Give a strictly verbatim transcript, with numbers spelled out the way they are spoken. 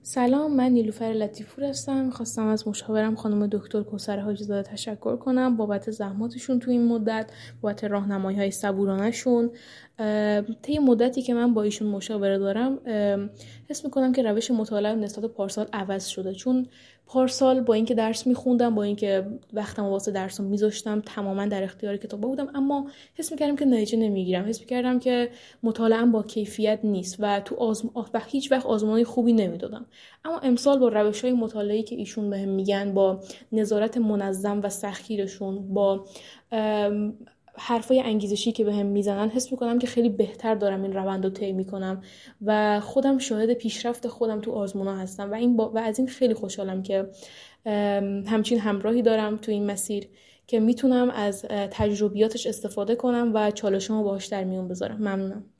سلام، من نیلوفر لطیف‌پور هستم. می‌خواستم از مشاورم خانم دکتر کوثر حاجی‌زاده تشکر کنم بابت زحماتشون تو این مدت، بابت راهنمایی‌های صبورانه‌شون. طی مدتی که من با ایشون مشاوره دارم حس می‌کنم که روش مطالعه نسبت پارسال عوض شده، چون پارسال با اینکه درس می‌خوندم، با اینکه وقتم واسه درسم می‌ذاشتم، تماماً در اختیار کتابا بودم، اما حس می‌کردم که نتیجه نمی‌گیرم. حس می‌کردم که مطالعه‌ام با کیفیت نیست و تو آزم... و هیچ وقت آزمونای خوبی نمی‌دادم. اما امسال با روش‌های مطالعه‌ای که ایشون بهم میگن، با نظارت منظم و سختگیرشون، با حرفای انگیزشی که بهم میزنن، حس میکنم که خیلی بهتر دارم این روند رو طی میکنم و خودم شاهد پیشرفت خودم تو آزمونا هستم و این با... و از این خیلی خوشحالم که همچین همراهی دارم تو این مسیر که میتونم از تجربیاتش استفاده کنم و چالشامو باهاش در میون بذارم. ممنونم.